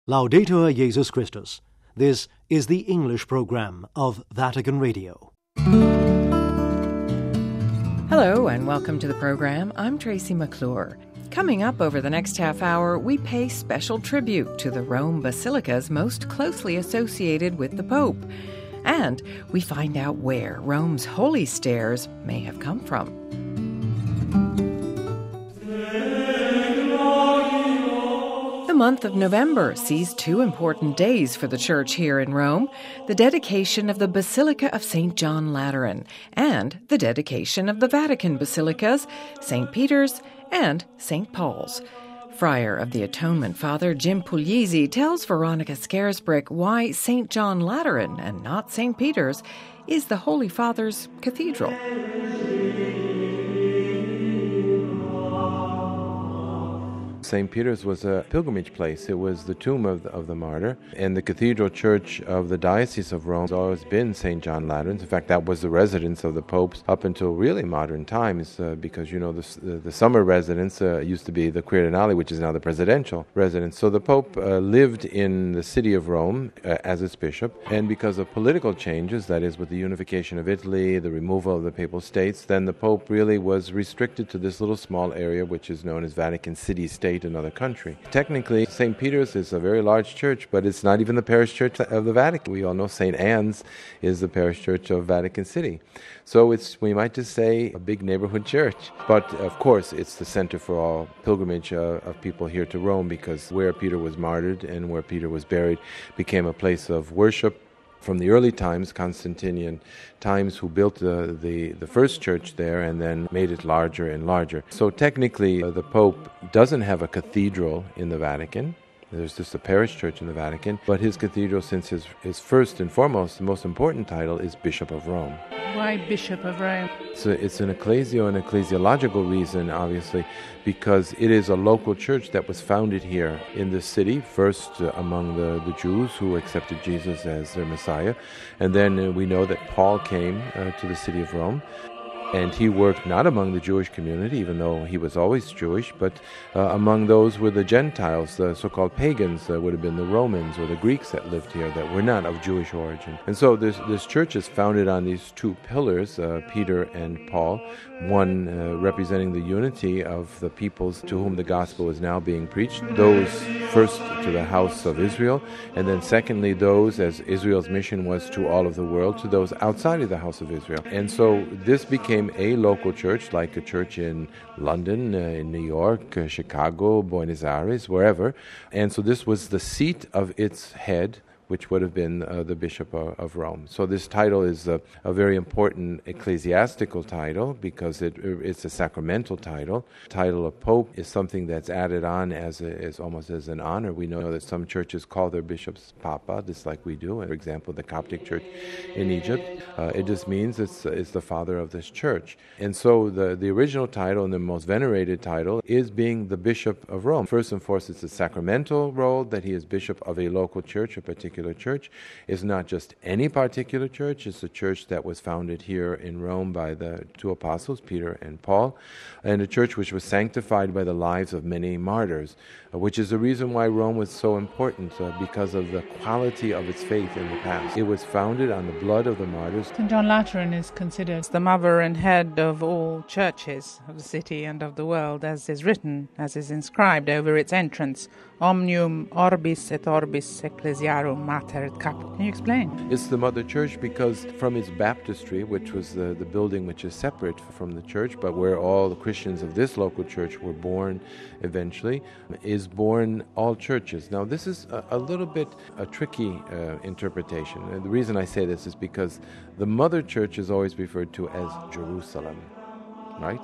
Laudetur Jesus Christus. This is the English program of Vatican Radio. Hello and welcome to the program. I'm Tracy McClure. Coming up over the next half hour, we pay special tribute to the Rome basilicas most closely associated with the Pope. And we find out where Rome's holy stairs may have come from. The month of November sees two important days for the Church here in Rome, the dedication of the Basilica of St. John Lateran and the dedication of the Vatican basilicas, St. Peter's and St. Paul's. Friar of the Atonement, Father Jim Puglisi, tells Veronica Scarisbrick why St. John Lateran and not St. Peter's is the Holy Father's cathedral. St. Peter's was a pilgrimage place. It was the tomb of the martyr. And the Cathedral Church of the Diocese of Rome has always been St. John Lateran's. In fact, that was the residence of the popes up until really modern times because, you know, the summer residence used to be the Quirinale, which is now the presidential residence. So the Pope lived in the city of Rome as its bishop. And because of political changes, that is with the unification of Italy, the removal of the Papal States, then the Pope really was restricted to this little small area, which is known as Vatican City-State, another country. Technically, St. Peter's is a very large church, but it's not even the parish church of the Vatican. We all know St. Anne's is the parish church of Vatican City. So it's, we might just say, a big neighborhood church. But of course, it's the center for all pilgrimage of people here to Rome, because where Peter was martyred and where Peter was buried became a place of worship. From the early times, Constantinian times, who built the first church there and then made it larger and larger. So technically, the Pope doesn't have a cathedral in the Vatican. There's just a parish church in the Vatican. But his cathedral, since his first and foremost, the most important title, is Bishop of Rome. Why Bishop of Rome? So it's an ecclesial and ecclesiological reason, obviously, because it is a local church that was founded here in the city, first among the Jews who accepted Jesus as their Messiah. And then we know that Paul came to the city of Rome. And he worked not among the Jewish community, even though he was always Jewish, but among those were the Gentiles, the so-called pagans, would have been the Romans or the Greeks that lived here that were not of Jewish origin. And so this church is founded on these two pillars, Peter and Paul, one representing the unity of the peoples to whom the gospel is now being preached, those first to the house of Israel, and then secondly those, as Israel's mission was to all of the world, to those outside of the house of Israel. And so this became a local church, like a church in London, in New York, Chicago, Buenos Aires, wherever. And so this was the seat of its head, which would have been the Bishop of Rome. So this title is a very important ecclesiastical title because it's a sacramental title. Title of Pope is something that's added on as almost as an honor. We know that some churches call their bishops Papa, just like we do. For example, the Coptic Church in Egypt. It just means it's the father of this church. And so the original title and the most venerated title is being the Bishop of Rome. First and foremost, it's a sacramental role that he is bishop of a local church, a particular church. Is not just any particular church. It's a church that was founded here in Rome by the two apostles, Peter and Paul, and a church which was sanctified by the lives of many martyrs, which is the reason why Rome was so important, because of the quality of its faith in the past. It was founded on the blood of the martyrs. St. John Lateran is considered the mother and head of all churches of the city and of the world, as is written, as is inscribed over its entrance, Omnium orbis et orbis ecclesiarum mater et caput. Can you explain? It's the mother church because from its baptistry, which was the building which is separate from the church, but where all the Christians of this local church were born eventually, is born all churches. Now this is a little bit a tricky interpretation. And the reason I say this is because the mother church is always referred to as Jerusalem, right?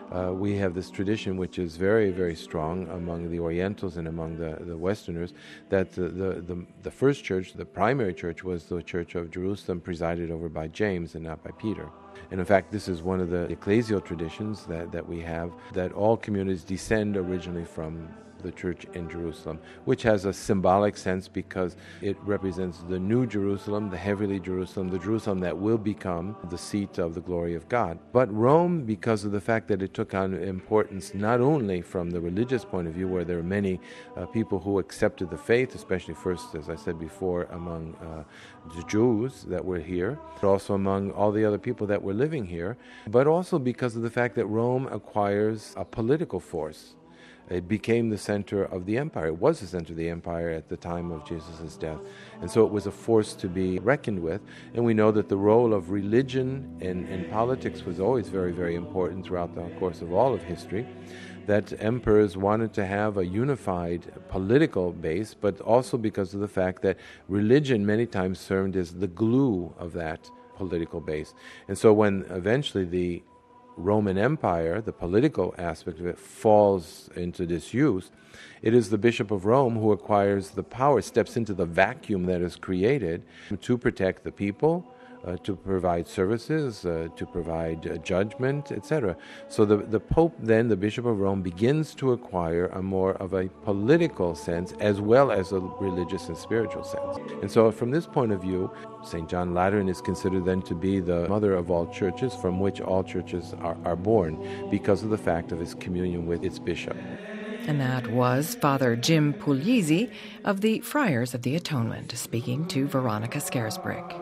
We have this tradition which is very, very strong among the Orientals and among the Westerners, that the first church, the primary church, was the Church of Jerusalem, presided over by James and not by Peter. And in fact, this is one of the ecclesial traditions that we have, that all communities descend originally from the church in Jerusalem, which has a symbolic sense because it represents the new Jerusalem, the heavenly Jerusalem, the Jerusalem that will become the seat of the glory of God. But Rome, because of the fact that it took on importance not only from the religious point of view, where there are many people who accepted the faith, especially first, as I said before, among the Jews that were here, but also among all the other people that were living here, but also because of the fact that Rome acquires a political force. It became the center of the empire. It was the center of the empire at the time of Jesus' death. And so it was a force to be reckoned with. And we know that the role of religion in politics was always very, very important throughout the course of all of history, that emperors wanted to have a unified political base, but also because of the fact that religion many times served as the glue of that political base. And so when eventually the Roman Empire, the political aspect of it, falls into disuse, it is the Bishop of Rome who acquires the power, steps into the vacuum that is created to protect the people, to provide services, to provide judgment, etc. So the Pope then, the Bishop of Rome, begins to acquire a more of a political sense as well as a religious and spiritual sense. And so from this point of view, St. John Lateran is considered then to be the mother of all churches, from which all churches are born, because of the fact of his communion with its bishop. And that was Father Jim Puglisi of the Friars of the Atonement, speaking to Veronica Scarisbrick.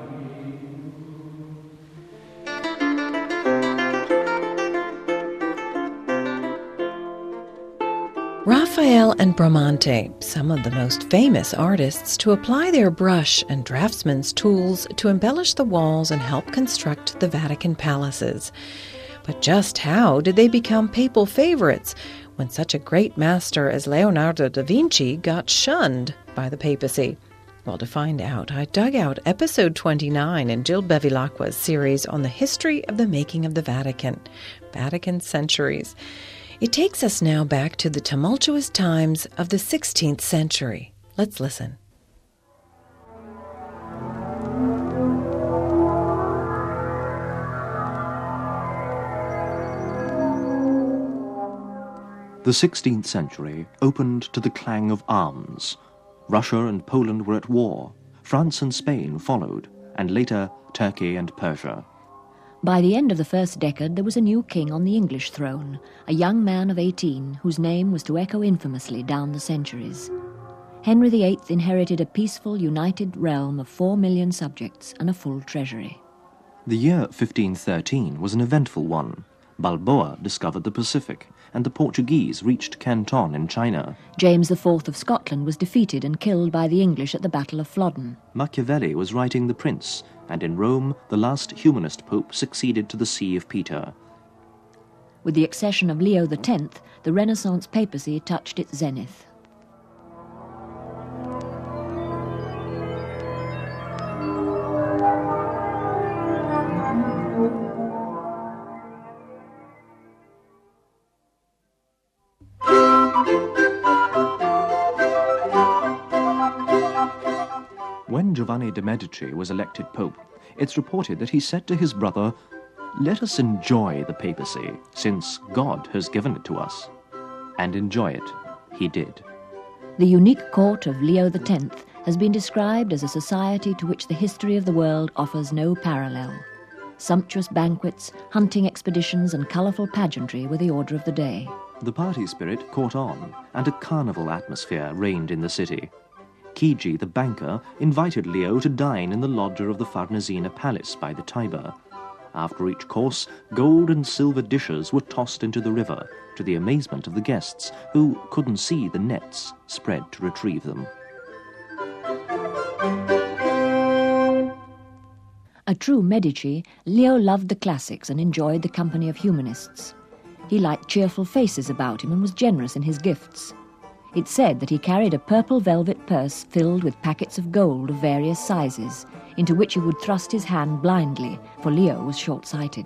Raphael and Bramante, some of the most famous artists to apply their brush and draftsman's tools to embellish the walls and help construct the Vatican palaces. But just how did they become papal favorites when such a great master as Leonardo da Vinci got shunned by the papacy? Well, to find out, I dug out episode 29 in Jill Bevilacqua's series on the history of the making of the Vatican, Vatican Centuries. It takes us now back to the tumultuous times of the 16th century. Let's listen. The 16th century opened to the clang of arms. Russia and Poland were at war. France and Spain followed, and later Turkey and Persia. By the end of the first decade, there was a new king on the English throne, a young man of 18 whose name was to echo infamously down the centuries. Henry VIII inherited a peaceful, united realm of 4 million subjects and a full treasury. The year 1513 was an eventful one. Balboa discovered the Pacific, and the Portuguese reached Canton in China. James IV of Scotland was defeated and killed by the English at the Battle of Flodden. Machiavelli was writing The Prince, and in Rome, the last humanist pope succeeded to the See of Peter. With the accession of Leo X, the Renaissance papacy touched its zenith. When Giovanni de' Medici was elected pope, it's reported that he said to his brother, "Let us enjoy the papacy, since God has given it to us." And enjoy it he did. The unique court of Leo X has been described as a society to which the history of the world offers no parallel. Sumptuous banquets, hunting expeditions, and colourful pageantry were the order of the day. The party spirit caught on, and a carnival atmosphere reigned in the city. Chigi, the banker, invited Leo to dine in the loggia of the Farnesina Palace by the Tiber. After each course, gold and silver dishes were tossed into the river, to the amazement of the guests, who couldn't see the nets spread to retrieve them. A true Medici, Leo loved the classics and enjoyed the company of humanists. He liked cheerful faces about him and was generous in his gifts. It's said that he carried a purple velvet purse filled with packets of gold of various sizes, into which he would thrust his hand blindly, for Leo was short-sighted.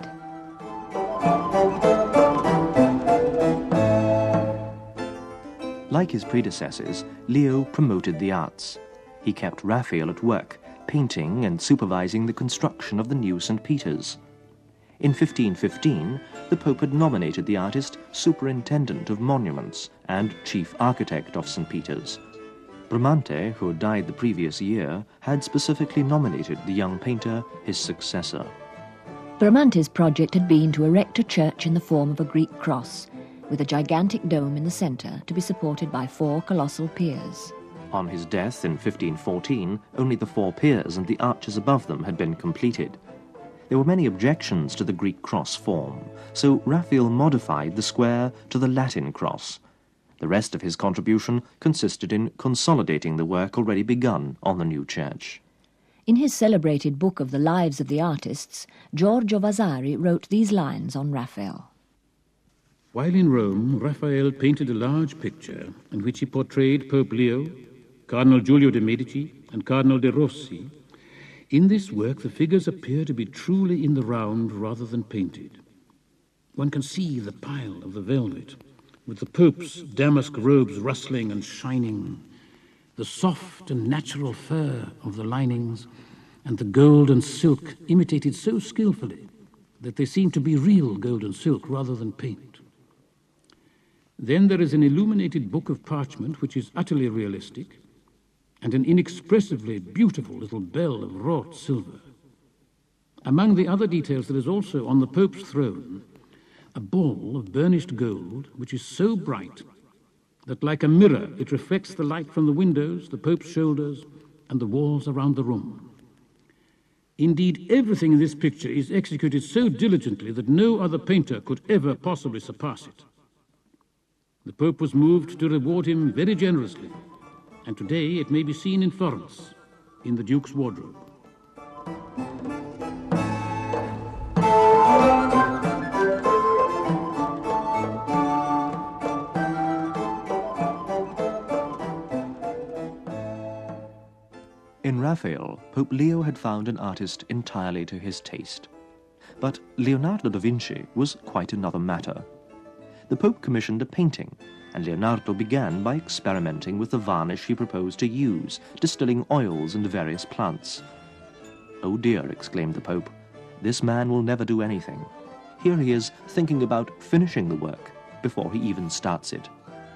Like his predecessors, Leo promoted the arts. He kept Raphael at work, painting and supervising the construction of the new St. Peter's. In 1515, the Pope had nominated the artist Superintendent of Monuments and Chief Architect of St. Peter's. Bramante, who had died the previous year, had specifically nominated the young painter his successor. Bramante's project had been to erect a church in the form of a Greek cross, with a gigantic dome in the centre to be supported by 4 colossal piers. On his death in 1514, only the 4 piers and the arches above them had been completed. There were many objections to the Greek cross form, so Raphael modified the square to the Latin cross. The rest of his contribution consisted in consolidating the work already begun on the new church. In his celebrated book of the lives of the artists, Giorgio Vasari wrote these lines on Raphael. While in Rome, Raphael painted a large picture in which he portrayed Pope Leo, Cardinal Giulio de' Medici, and Cardinal de' Rossi. In this work, the figures appear to be truly in the round rather than painted. One can see the pile of the velvet, with the Pope's damask robes rustling and shining, the soft and natural fur of the linings, and the gold and silk imitated so skillfully that they seem to be real gold and silk rather than paint. Then there is an illuminated book of parchment which is utterly realistic, and an inexpressively beautiful little bell of wrought silver. Among the other details, there is also on the Pope's throne a ball of burnished gold which is so bright that like a mirror it reflects the light from the windows, the Pope's shoulders, and the walls around the room. Indeed, everything in this picture is executed so diligently that no other painter could ever possibly surpass it. The Pope was moved to reward him very generously, and today it may be seen in Florence, in the Duke's wardrobe. In Raphael, Pope Leo had found an artist entirely to his taste. But Leonardo da Vinci was quite another matter. The Pope commissioned a painting, and Leonardo began by experimenting with the varnish he proposed to use, distilling oils and various plants. "Oh dear," exclaimed the Pope, "this man will never do anything. Here he is thinking about finishing the work before he even starts it."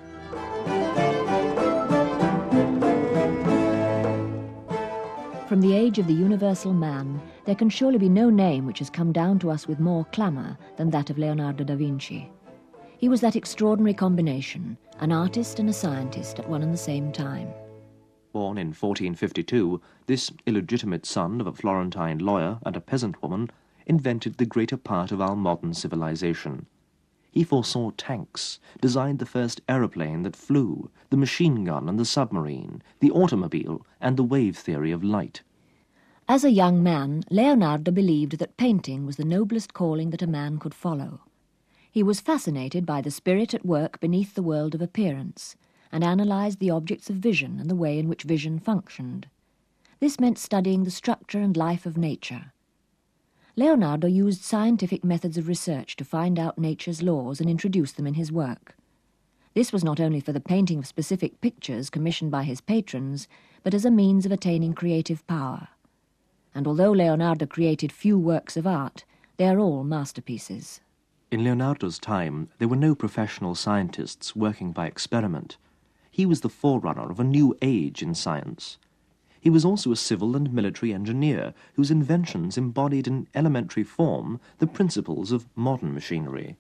From the age of the universal man, there can surely be no name which has come down to us with more clamour than that of Leonardo da Vinci. He was that extraordinary combination, an artist and a scientist at one and the same time. Born in 1452, this illegitimate son of a Florentine lawyer and a peasant woman invented the greater part of our modern civilization. He foresaw tanks, designed the first aeroplane that flew, the machine gun and the submarine, the automobile and the wave theory of light. As a young man, Leonardo believed that painting was the noblest calling that a man could follow. He was fascinated by the spirit at work beneath the world of appearance, and analysed the objects of vision and the way in which vision functioned. This meant studying the structure and life of nature. Leonardo used scientific methods of research to find out nature's laws and introduce them in his work. This was not only for the painting of specific pictures commissioned by his patrons, but as a means of attaining creative power. And although Leonardo created few works of art, they are all masterpieces. In Leonardo's time, there were no professional scientists working by experiment. He was the forerunner of a new age in science. He was also a civil and military engineer whose inventions embodied in elementary form the principles of modern machinery.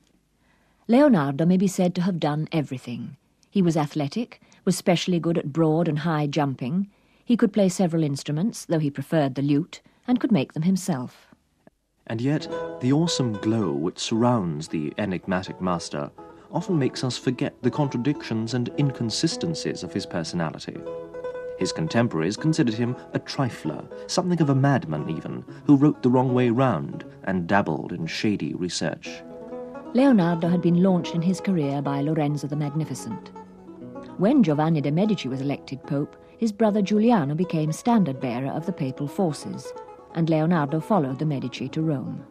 Leonardo may be said to have done everything. He was athletic, was specially good at broad and high jumping. He could play several instruments, though he preferred the lute, and could make them himself. And yet, the awesome glow which surrounds the enigmatic master often makes us forget the contradictions and inconsistencies of his personality. His contemporaries considered him a trifler, something of a madman even, who wrote the wrong way round and dabbled in shady research. Leonardo had been launched in his career by Lorenzo the Magnificent. When Giovanni de' Medici was elected pope, his brother Giuliano became standard-bearer of the papal forces, and Leonardo followed the Medici to Rome.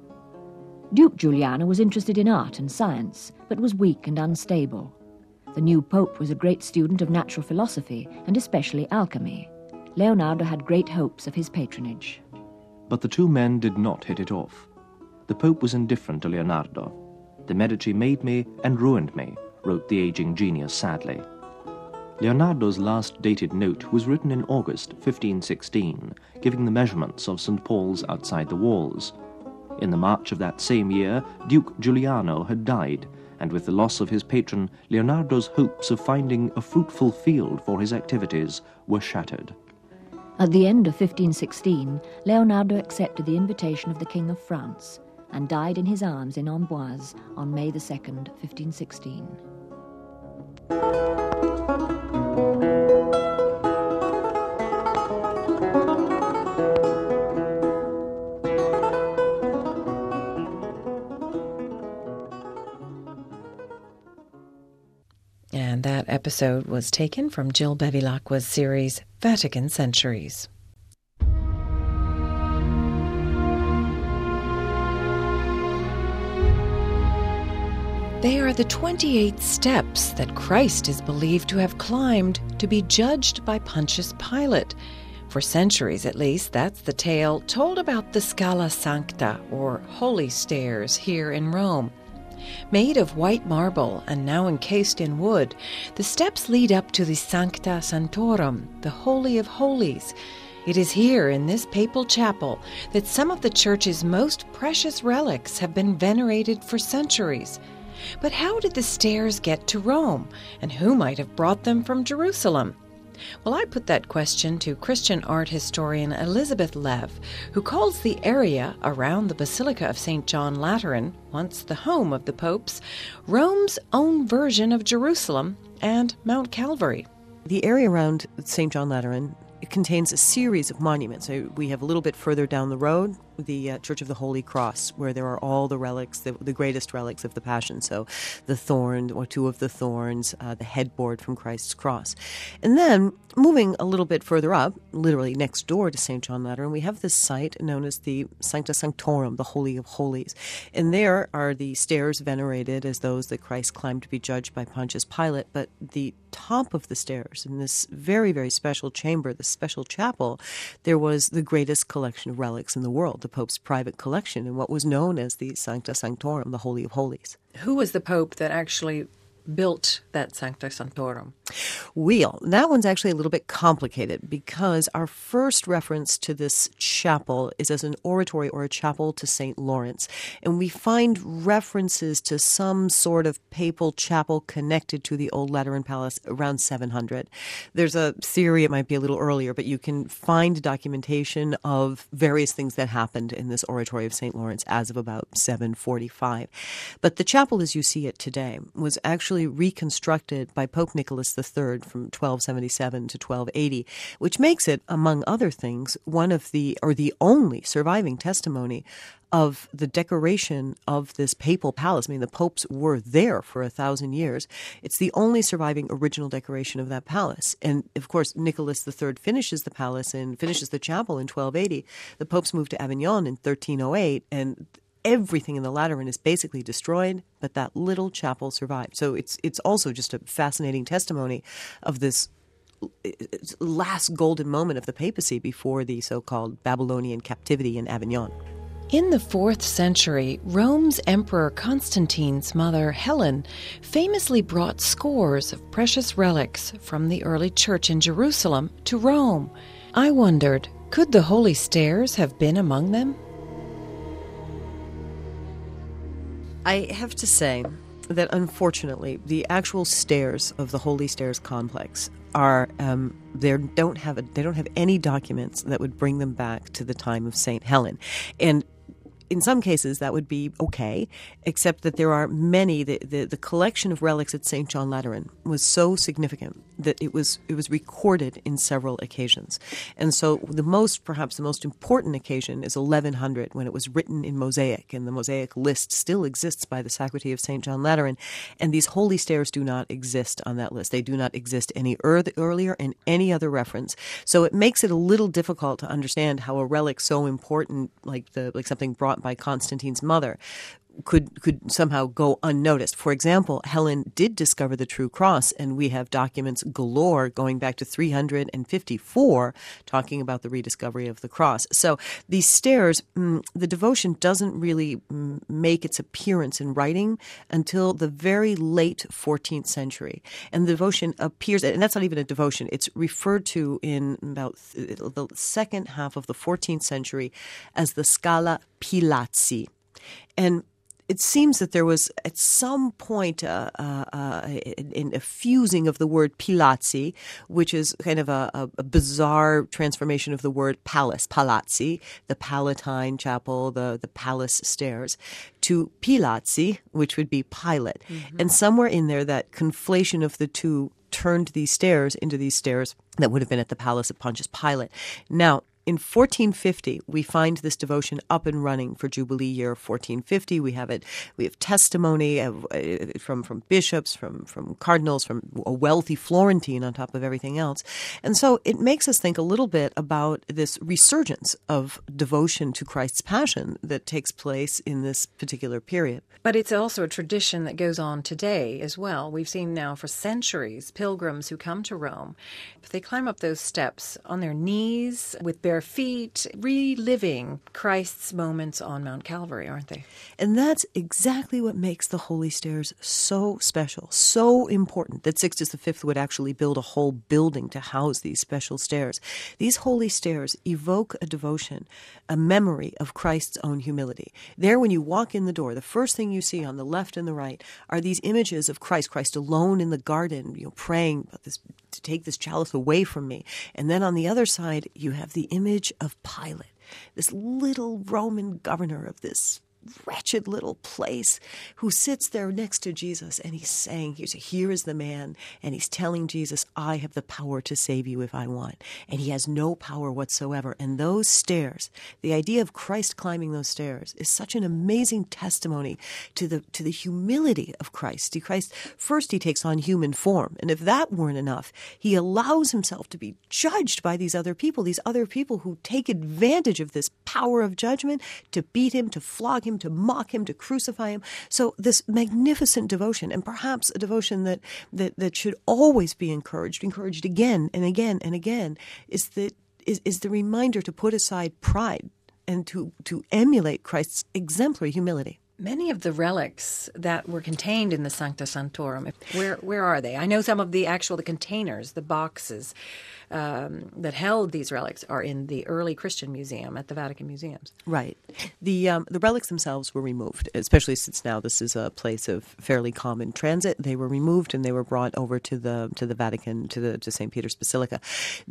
Duke Giuliano was interested in art and science, but was weak and unstable. The new pope was a great student of natural philosophy, and especially alchemy. Leonardo had great hopes of his patronage. But the two men did not hit it off. the Pope was indifferent to Leonardo. "The Medici made me and ruined me," wrote the aging genius sadly. Leonardo's last dated note was written in August 1516, giving the measurements of St. Paul's outside the walls. In the March of that same year, Duke Giuliano had died, and with the loss of his patron, Leonardo's hopes of finding a fruitful field for his activities were shattered. At the end of 1516, Leonardo accepted the invitation of the King of France and died in his arms in Amboise on May the 2nd, 1516. And that episode was taken from Jill Bevilacqua's series, Vatican Centuries. They are the 28 steps that Christ is believed to have climbed to be judged by Pontius Pilate. For centuries, at least, that's the tale told about the Scala Sancta, or Holy Stairs, here in Rome. Made of white marble and now encased in wood, the steps lead up to the Sancta Sanctorum, the Holy of Holies. It is here in this papal chapel that some of the Church's most precious relics have been venerated for centuries. But how did the stairs get to Rome, and who might have brought them from Jerusalem? Well, I put that question to Christian art historian Elizabeth Lev, who calls the area around the Basilica of St. John Lateran, once the home of the popes, Rome's own version of Jerusalem and Mount Calvary. The area around St. John Lateran contains a series of monuments. So we have a little bit further down the road the Church of the Holy Cross, where there are all the relics, the greatest relics of the Passion. So the thorn, or two of the thorns, the headboard from Christ's cross. And then, moving a little bit further up, literally next door to St. John Lateran, we have this site known as the Sancta Sanctorum, the Holy of Holies. And there are the stairs venerated as those that Christ climbed to be judged by Pontius Pilate. But the top of the stairs, in this very, very special chamber, this special chapel, there was the greatest collection of relics in the world, the Pope's private collection, in what was known as the Sancta Sanctorum, the Holy of Holies. Who was the Pope that actually built that Sancta Sanctorum? Well, that one's actually a little bit complicated because our first reference to this chapel is as an oratory or a chapel to St. Lawrence. And we find references to some sort of papal chapel connected to the old Lateran Palace around 700. There's a theory it might be a little earlier, but you can find documentation of various things that happened in this oratory of St. Lawrence as of about 745. But the chapel as you see it today was actually reconstructed by Pope Nicholas III from 1277 to 1280, which makes it, among other things, one of the only surviving testimony of the decoration of this papal palace. I mean, the popes were there for 1,000 years. It's the only surviving original decoration of that palace. And, of course, Nicholas III finishes the palace and finishes the chapel in 1280. The popes moved to Avignon in 1308, and everything in the Lateran is basically destroyed, but that little chapel survived. So it's also just a fascinating testimony of this last golden moment of the papacy before the so-called Babylonian captivity in Avignon. In the 4th century, Rome's Emperor Constantine's mother, Helen, famously brought scores of precious relics from the early church in Jerusalem to Rome. I wondered, could the Holy Stairs have been among them? I have to say that, unfortunately, the actual stairs of the Holy Stairs complex are they don't have any documents that would bring them back to the time of St. Helen. And in some cases, that would be okay, except that there are many. The collection of relics at St. John Lateran was so significant that it was recorded in several occasions. And so perhaps the most important occasion is 1100, when it was written in Mosaic, and the Mosaic list still exists by the Sacristy of St. John Lateran. And these holy stairs do not exist on that list. They do not exist any earlier in any other reference. So it makes it a little difficult to understand how a relic so important, like something brought by Constantine's mother, could somehow go unnoticed. For example, Helen did discover the true cross, and we have documents galore going back to 354 talking about the rediscovery of the cross. So these stairs, the devotion doesn't really make its appearance in writing until the very late 14th century. And the devotion appears, and that's not even a devotion, it's referred to in about the second half of the 14th century as the Scala Pilazzi. And it seems that there was at some point a fusing of the word Pilazzi, which is kind of a bizarre transformation of the word palace, palazzi, the Palatine Chapel, the palace stairs, to Pilazzi, which would be Pilate. Mm-hmm. And somewhere in there, that conflation of the two turned these stairs into these stairs that would have been at the palace of Pontius Pilate. Now, in 1450, we find this devotion up and running for Jubilee year 1450. We have testimony from bishops, from cardinals, from a wealthy Florentine on top of everything else. And so it makes us think a little bit about this resurgence of devotion to Christ's Passion that takes place in this particular period. But it's also a tradition that goes on today as well. We've seen now for centuries pilgrims who come to Rome. They climb up those steps on their knees with bare feet, reliving Christ's moments on Mount Calvary, aren't they? And that's exactly what makes the Holy Stairs so special, so important, that Sixtus V would actually build a whole building to house these special stairs. These Holy Stairs evoke a devotion, a memory of Christ's own humility. There, when you walk in the door, the first thing you see on the left and the right are these images of Christ alone in the garden, praying about this, to take this chalice away from me. And then on the other side, you have the image of Pilate, this little Roman governor of this wretched little place who sits there next to Jesus, and he's saying, here is the man, and he's telling Jesus, I have the power to save you if I want. And he has no power whatsoever. And those stairs, the idea of Christ climbing those stairs is such an amazing testimony to the humility of Christ. First he takes on human form, and if that weren't enough, he allows himself to be judged by these other people who take advantage of this power of judgment to beat him, to flog him, to mock him, to crucify him. So this magnificent devotion, and perhaps a devotion that should always be encouraged again and again and again, is the reminder to put aside pride and to emulate Christ's exemplary humility. Many of the relics that were contained in the Sancta Sanctorum, where are they? I know some of the containers, the boxes that held these relics are in the early Christian museum at the Vatican Museums. Right. The relics themselves were removed, especially since now this is a place of fairly common transit. They were removed and they were brought over to the Vatican, to St. Peter's Basilica.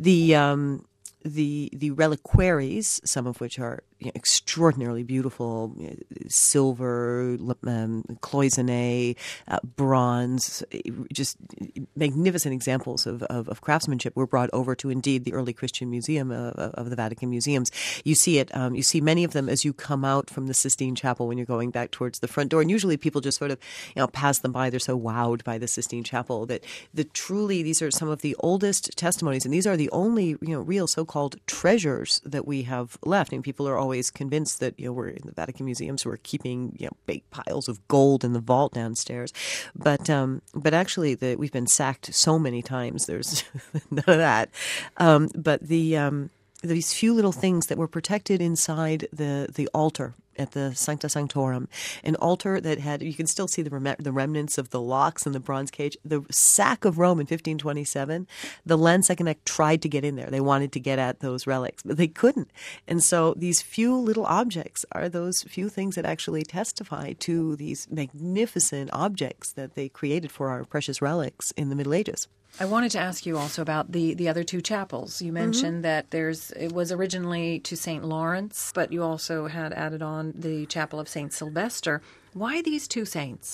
The reliquaries, some of which are extraordinarily beautiful, silver, cloisonné, bronze, just magnificent examples of craftsmanship, were brought over to indeed the early Christian Museum of the Vatican Museums. You see it. You see many of them as you come out from the Sistine Chapel when you're going back towards the front door, and usually people just sort of pass them by. They're so wowed by the Sistine Chapel that truly these are some of the oldest testimonies, and these are the only real so-called treasures that we have left. And people are always convinced that we're in the Vatican Museums, we're keeping big piles of gold in the vault downstairs, but actually we've been sacked so many times. There's none of that. But these few little things that were protected inside the altar at the Sancta Sanctorum, an altar that had, you can still see the remnants of the locks and the bronze cage. The sack of Rome in 1527, the Landsegeneck tried to get in there. They wanted to get at those relics, but they couldn't. And so these few little objects are those few things that actually testify to these magnificent objects that they created for our precious relics in the Middle Ages. I wanted to ask you also about the other two chapels. You mentioned that it was originally to St. Lawrence, but you also had added on the chapel of St. Sylvester. Why these two saints?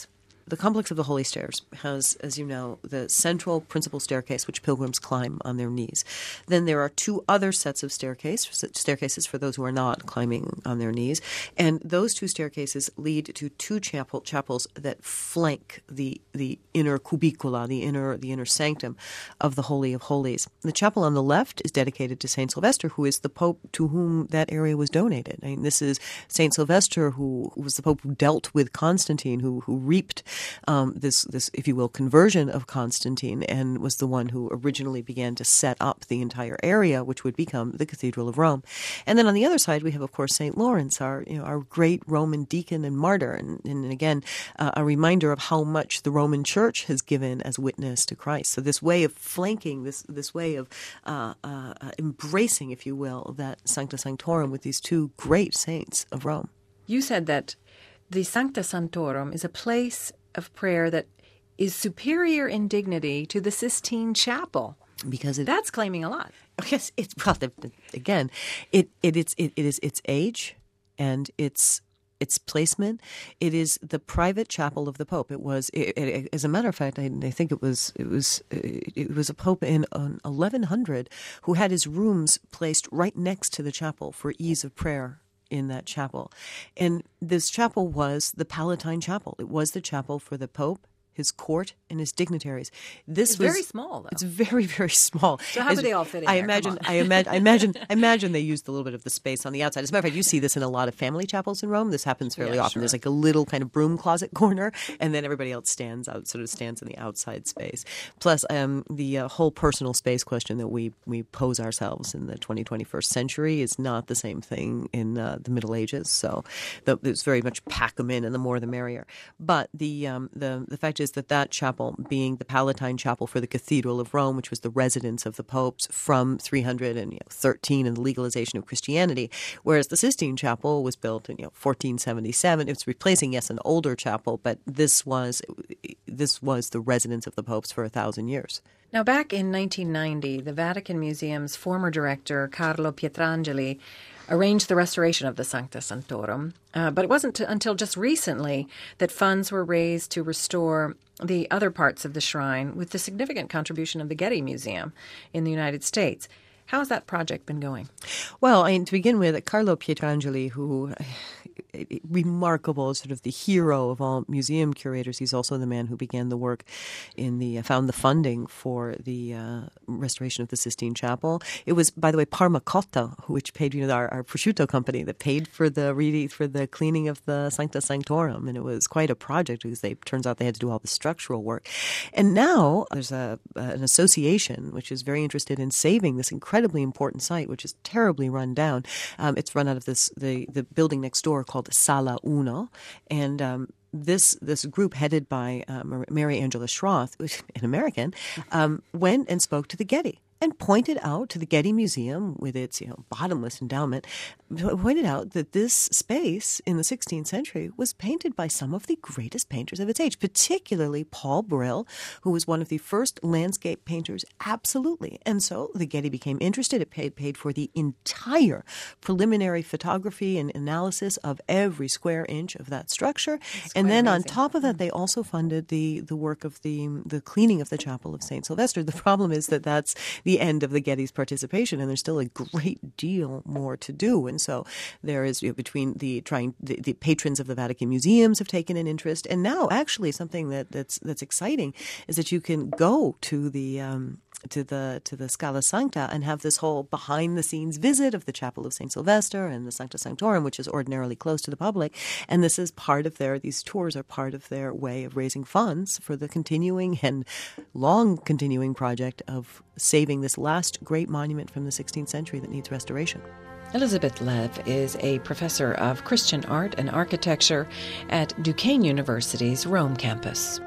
the complex of the Holy Stairs has, as you know, the central principal staircase, which pilgrims climb on their knees. Then there are two other sets of staircases for those who are not climbing on their knees. And those two staircases lead to two chapels that flank the inner cubicula, the inner sanctum of the Holy of Holies. The chapel on the left is dedicated to St. Sylvester, who is the Pope to whom that area was donated. I mean, this is St. Sylvester, who was the Pope who dealt with Constantine, who reaped this, if you will, conversion of Constantine, and was the one who originally began to set up the entire area, which would become the Cathedral of Rome. And then on the other side, we have, of course, St. Lawrence, our great Roman deacon and martyr, and again, a reminder of how much the Roman Church has given as witness to Christ. So this way of flanking, this way of embracing, if you will, that Sancta Sanctorum with these two great saints of Rome. You said that the Sancta Sanctorum is a place of prayer that is superior in dignity to the Sistine Chapel. Because that's claiming a lot. Yes, it is its age and its placement. It is the private chapel of the Pope. It was, as a matter of fact, I think it was a Pope in 1100 who had his rooms placed right next to the chapel for ease of prayer in that chapel. And this chapel was the Palatine Chapel. It was the chapel for the Pope, his court, and his dignitaries. It's very small, though. It's very, very small. So how do they all fit in I there? imagine they used a little bit of the space on the outside. As a matter of fact, you see this in a lot of family chapels in Rome. This happens fairly often. Sure. There's like a little kind of broom closet corner, and then everybody else stands in the outside space. Plus, the whole personal space question that we pose ourselves in the 21st century is not the same thing in the Middle Ages. So it's very much pack them in, and the more the merrier. But the fact is that chapel, being the Palatine Chapel for the Cathedral of Rome, which was the residence of the popes from 313 and the legalization of Christianity, whereas the Sistine Chapel was built in 1477. It's replacing, yes, an older chapel, but this was the residence of the popes for 1,000 years. Now, back in 1990, the Vatican Museum's former director, Carlo Pietrangeli, arranged the restoration of the Sancta Sanctorum, but it wasn't until just recently that funds were raised to restore the other parts of the shrine with the significant contribution of the Getty Museum in the United States. How has that project been going? Well, to begin with, Carlo Pietrangeli, who remarkable, sort of the hero of all museum curators. He's also the man who began the work found the funding for the restoration of the Sistine Chapel. It was, by the way, Parma Cotta, which paid, our prosciutto company, that paid for the cleaning of the Sancta Sanctorum, and it was quite a project because turns out they had to do all the structural work. And now there's an association which is very interested in saving this incredibly important site, which is terribly run down. It's run out of the building next door called Sala Uno, and this group headed by Mary Angela Schroth, an American, went and spoke to the Getty and pointed out to the Getty Museum, with its bottomless endowment, pointed out that this space in the 16th century was painted by some of the greatest painters of its age, particularly Paul Brill, who was one of the first landscape painters, absolutely. And so the Getty became interested. It paid for the entire preliminary photography and analysis of every square inch of that structure. And then on top of that, they also funded the work of the cleaning of the Chapel of St. Sylvester. The problem is that that's the end of the Getty's participation, and there's still a great deal more to do. And so there is, between the patrons of the Vatican museums have taken an interest, and now actually something that's exciting is that you can go to the Scala Sancta and have this whole behind-the-scenes visit of the Chapel of St. Sylvester and the Sancta Sanctorum, which is ordinarily closed to the public. And this is these tours are part of their way of raising funds for the continuing and long-continuing project of saving this last great monument from the 16th century that needs restoration. Elizabeth Lev is a professor of Christian art and architecture at Duquesne University's Rome campus.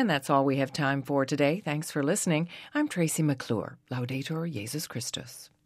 And that's all we have time for today. Thanks for listening. I'm Tracy McClure. Laudetur Jesus Christus.